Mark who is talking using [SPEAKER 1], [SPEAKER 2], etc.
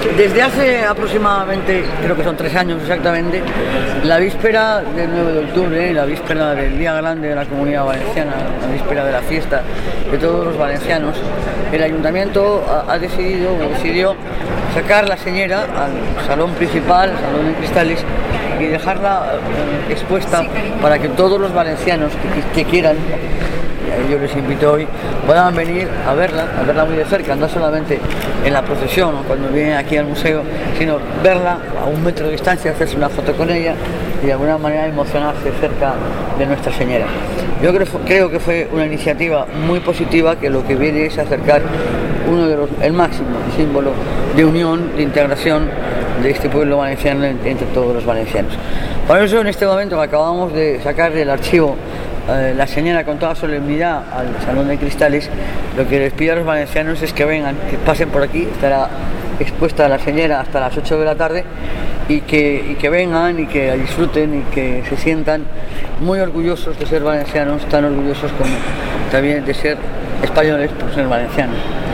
[SPEAKER 1] Desde hace aproximadamente, creo que son 3 años exactamente, la víspera del 9 de octubre, la víspera del Día Grande de la Comunidad Valenciana, la víspera de la fiesta de todos los valencianos, el Ayuntamiento decidió sacar la señera al salón principal, al salón de cristales, y dejarla expuesta para que todos los valencianos que quieran, yo les invito hoy, puedan venir a verla muy de cerca, no solamente en la procesión o cuando vienen aquí al museo, sino verla a 1 metro de distancia, hacerse una foto con ella y de alguna manera emocionarse cerca de Nuestra Señora. Yo creo que fue una iniciativa muy positiva, que lo que viene es acercar el máximo símbolo de unión, de integración de este pueblo valenciano entre todos los valencianos. Por eso, en este momento acabamos de sacar del archivo la señora con toda solemnidad al Salón de Cristales. Lo que les pido a los valencianos es que vengan, que pasen por aquí, estará expuesta la señora hasta las 8 de la tarde, y que vengan y que disfruten y que se sientan muy orgullosos de ser valencianos, tan orgullosos como también de ser españoles por ser valencianos.